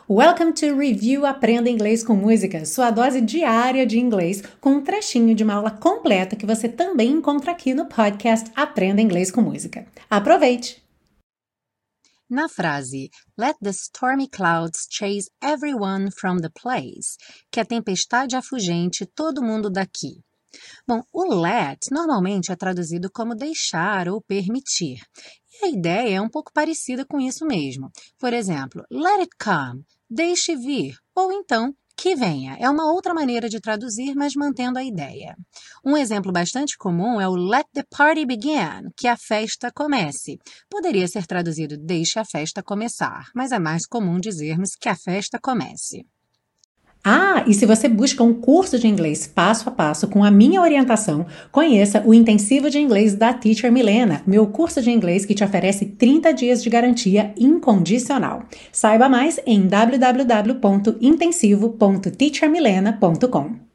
Welcome to Review Aprenda Inglês com Música, sua dose diária de inglês com um trechinho de uma aula completa que você também encontra aqui no podcast Aprenda Inglês com Música. Aproveite! Na frase Let the stormy clouds chase everyone from the place, que a tempestade afugente todo mundo daqui. Bom, o let normalmente é traduzido como deixar ou permitir. E a ideia é um pouco parecida com isso mesmo. Por exemplo, let it come, deixe vir, ou então que venha. É uma outra maneira de traduzir, mas mantendo a ideia. Um exemplo bastante comum é o let the party begin, que a festa comece. Poderia ser traduzido deixe a festa começar, mas é mais comum dizermos que a festa comece. E se você busca um curso de inglês passo a passo com a minha orientação, conheça o Intensivo de Inglês da Teacher Milena, meu curso de inglês que te oferece 30 dias de garantia incondicional. Saiba mais em www.intensivo.teachermilena.com.